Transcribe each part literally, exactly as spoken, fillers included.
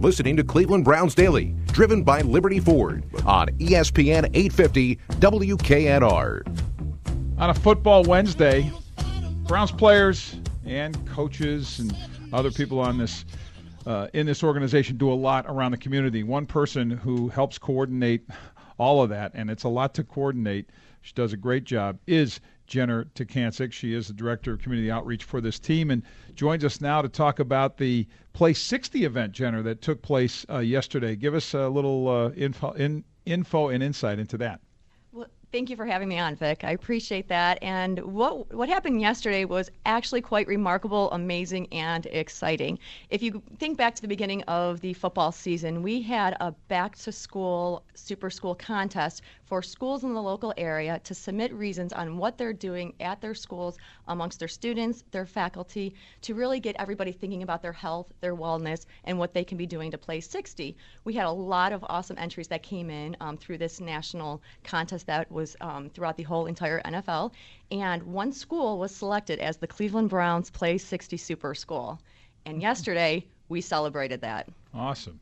listening to Cleveland Browns Daily, driven by Liberty Ford on E S P N eight fifty W K N R. On a football Wednesday, Browns players and coaches and other people on this uh, in this organization do a lot around the community. One person who helps coordinate all of that, and it's a lot to coordinate, she does a great job, is Jenner Tkancic. She is the Director of Community Outreach for this team and joins us now to talk about the Play sixty event, Jenner, that took place uh, yesterday. Give us a little uh, info, in, info and insight into that. Well, thank you for having me on, Vic. I appreciate that. And what what happened yesterday was actually quite remarkable, amazing, and exciting. If you think back to the beginning of the football season, we had a back-to-school super school contest for schools in the local area to submit reasons on what they're doing at their schools amongst their students, their faculty, to really get everybody thinking about their health, their wellness, and what they can be doing to Play sixty. We had a lot of awesome entries that came in um, through this national contest that was um, throughout the whole entire N F L, and one school was selected as the Cleveland Browns Play sixty Super School. And yesterday, we celebrated that. Awesome.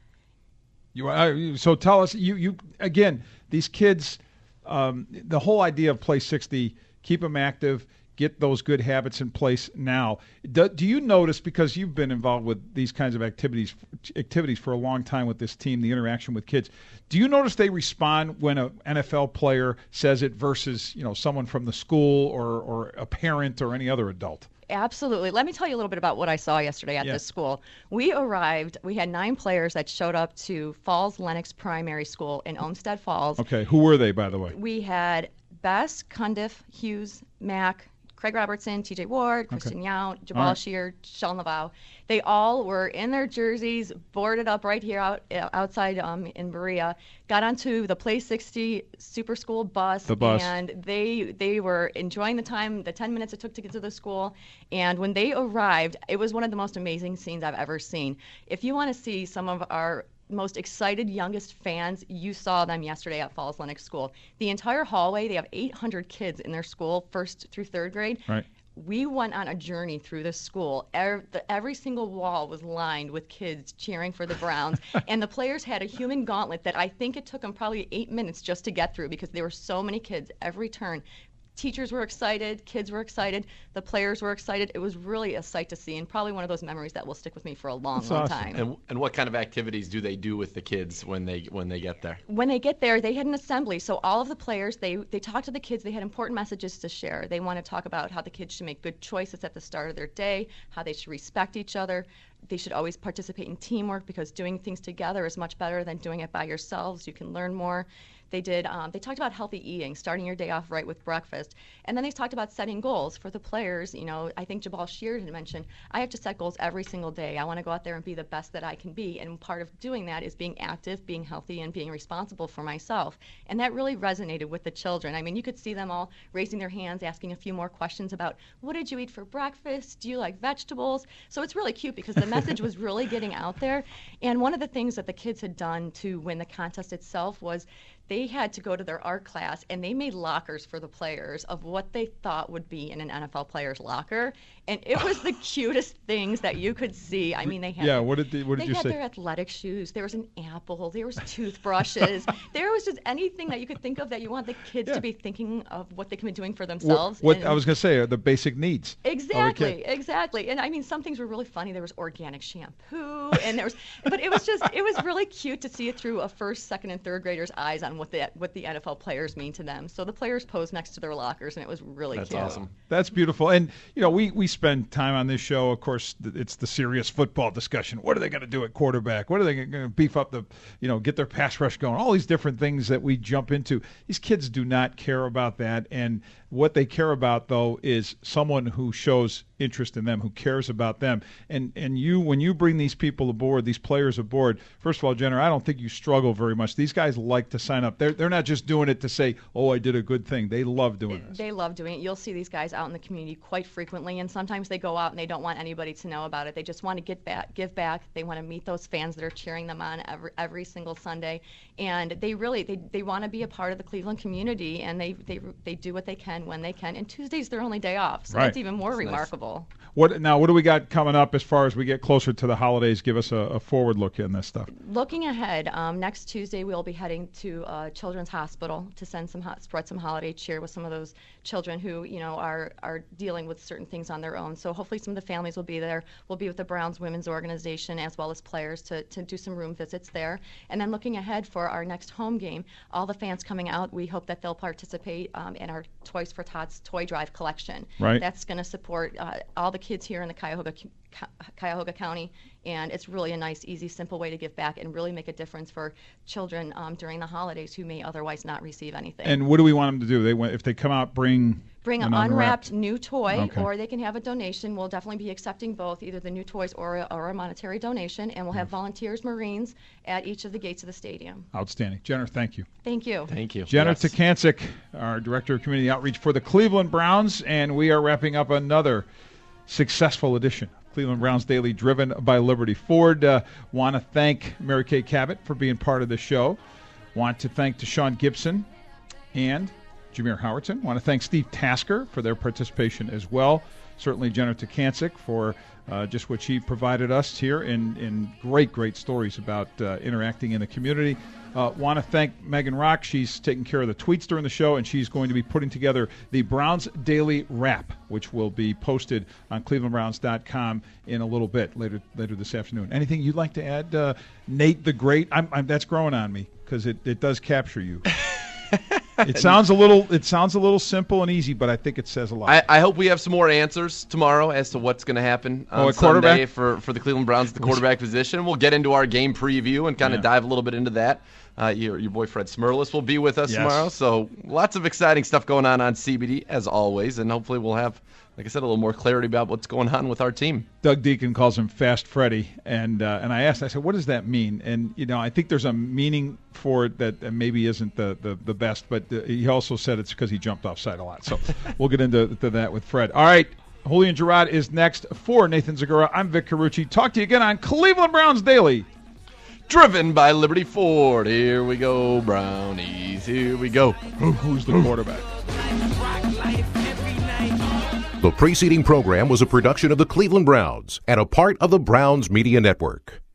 You uh, so tell us, you, you again, these kids, um, the whole idea of Play sixty, keep them active, get those good habits in place now. Do, do you notice, because you've been involved with these kinds of activities activities for a long time with this team, the interaction with kids, do you notice they respond when an N F L player says it versus, you know, someone from the school or, or a parent or any other adult? Absolutely. Let me tell you a little bit about what I saw yesterday at yeah. this school. We arrived, we had nine players that showed up to Falls Lennox Primary School in Olmsted Falls. Okay, who were they, by the way? We had Bess, Cundiff, Hughes, Mack, Craig Robertson, T J Ward, Kristen okay. Yount, Jabal right. Shear, Sheldon Lavau. They all were in their jerseys, boarded up right here out outside um, in Berea, got onto the Play sixty Super School bus, the bus, and they they were enjoying the time, the ten minutes it took to get to the school. And when they arrived, it was one of the most amazing scenes I've ever seen. If you want to see some of our most excited youngest fans, you saw them yesterday at Falls Lennox School. The entire hallway, they have eight hundred kids in their school, first through third grade. Right. We went on a journey through this school. Every, the, every single wall was lined with kids cheering for the Browns, and the players had a human gauntlet that I think it took them probably eight minutes just to get through, because there were so many kids every turn. Teachers were excited, kids were excited, the players were excited. It was really a sight to see, and probably one of those memories that will stick with me for a long, That's long awesome. time. And, and what kind of activities do they do with the kids when they when they get there? When they get there, they had an assembly. So all of the players, they they talked to the kids. They had important messages to share. They want to talk about how the kids should make good choices at the start of their day, how they should respect each other. They should always participate in teamwork, because doing things together is much better than doing it by yourselves. You can learn more. They did. Um, they talked about healthy eating, starting your day off right with breakfast, and then they talked about setting goals for the players. You know, I think Jabal Sheard had mentioned, I have to set goals every single day. I want to go out there and be the best that I can be, and part of doing that is being active, being healthy, and being responsible for myself. And that really resonated with the children. I mean, you could see them all raising their hands, asking a few more questions about, what did you eat for breakfast? Do you like vegetables? So it's really cute, because the message was really getting out there. And one of the things that the kids had done to win the contest itself was they had to go to their art class, and they made lockers for the players of what they thought would be in an N F L player's locker. And it was the cutest things that you could see. I mean, they had yeah. What did they, what did they you had say? their athletic shoes. There was an apple. There was toothbrushes. There was just anything that you could think of that you want the kids yeah. to be thinking of what they can be doing for themselves. What, what and I was going to say are the basic needs. Exactly, exactly. And I mean, some things were really funny. There was organic shampoo, and there was, but it was just, it was really cute to see it through a first, second, and third grader's eyes on what the what the N F L players mean to them. So the players posed next to their lockers, and it was really That's cute. That's awesome. That's beautiful. And, you know, we, we spend time on this show. Of course, it's the serious football discussion. What are they going to do at quarterback? What are they going to beef up the, you know, get their pass rush going? All these different things that we jump into. These kids do not care about that. And what they care about, though, is someone who shows interest in them, who cares about them. And and you, when you bring these people aboard, these players aboard, first of all, Jenner, I don't think you struggle very much. These guys like to sign up. They're, they're not just doing it to say, oh, I did a good thing. They love doing this. They love doing it. You'll see these guys out in the community quite frequently, and sometimes they go out and they don't want anybody to know about it. They just want to get back, give back. They want to meet those fans that are cheering them on every every single Sunday, and they really they, they want to be a part of the Cleveland community, and they they they do what they can can when they can. And Tuesday's their only day off, so Right. that's even more That's nice. remarkable. What now? What do we got coming up as far as we get closer to the holidays? Give us a, a forward look in this stuff. Looking ahead, um, next Tuesday we'll be heading to uh, Children's Hospital to send some ho- spread some holiday cheer with some of those children who you know are are dealing with certain things on their own. So hopefully some of the families will be there. We'll be with the Browns Women's Organization as well as players to, to do some room visits there. And then looking ahead for our next home game, all the fans coming out, we hope that they'll participate um, in our Toys for Tots Toy Drive collection. Right. That's going to support uh, all the kids here in the Cuyahoga Cuyahoga County, and it's really a nice, easy, simple way to give back and really make a difference for children um, during the holidays who may otherwise not receive anything. And what do we want them to do? They want, if they come out, bring Bring an an unwrapped unwrapped new toy, Okay. or they can have a donation. We'll definitely be accepting both, either the new toys or a, or a monetary donation, and we'll have volunteers, Marines, at each of the gates of the stadium. Outstanding. Jenner, thank you. Thank you. Thank you. Jenner Yes. Takancic, our Director of Community Outreach for the Cleveland Browns, and we are wrapping up another successful edition of Cleveland Browns Daily, driven by Liberty Ford. Uh, want to thank Mary Kay Cabot for being part of the show. Want to thank Deshaun Gibson and Jameer Howerton. Want to thank Steve Tasker for their participation as well. Certainly Jenner Takancic for uh, just what she provided us here in, in great, great stories about uh, interacting in the community. Uh, want to thank Megan Rock. She's taking care of the tweets during the show, and she's going to be putting together the Browns Daily Wrap, which will be posted on cleveland browns dot com in a little bit later later this afternoon. Anything you'd like to add, uh, Nate the Great? I'm, I'm, that's growing on me because it, it does capture you. It sounds a little it sounds a little simple and easy, but I think it says a lot. I, I hope we have some more answers tomorrow as to what's going to happen Oh, on at quarterback? Sunday for, for the Cleveland Browns at the quarterback position. We'll get into our game preview and kind of Yeah. dive a little bit into that. Uh, your, your boy Fred Smirlis will be with us Yes. tomorrow. So lots of exciting stuff going on on C B D, as always. And hopefully we'll have, like I said, a little more clarity about what's going on with our team. Doug Deacon calls him Fast Freddy, and uh, and I asked, I said, what does that mean? And you know, I think there's a meaning for it that uh, maybe isn't the, the, the best, but uh, he also said it's because he jumped offside a lot. So we'll get into to that with Fred. All right, Julian Gerard is next for Nathan Zagura. I'm Vic Carucci. Talk to you again on Cleveland Browns Daily. Driven by Liberty Ford. Here we go, Brownies. Here we go. Who, who's the quarterback? The preceding program was a production of the Cleveland Browns and a part of the Browns Media Network.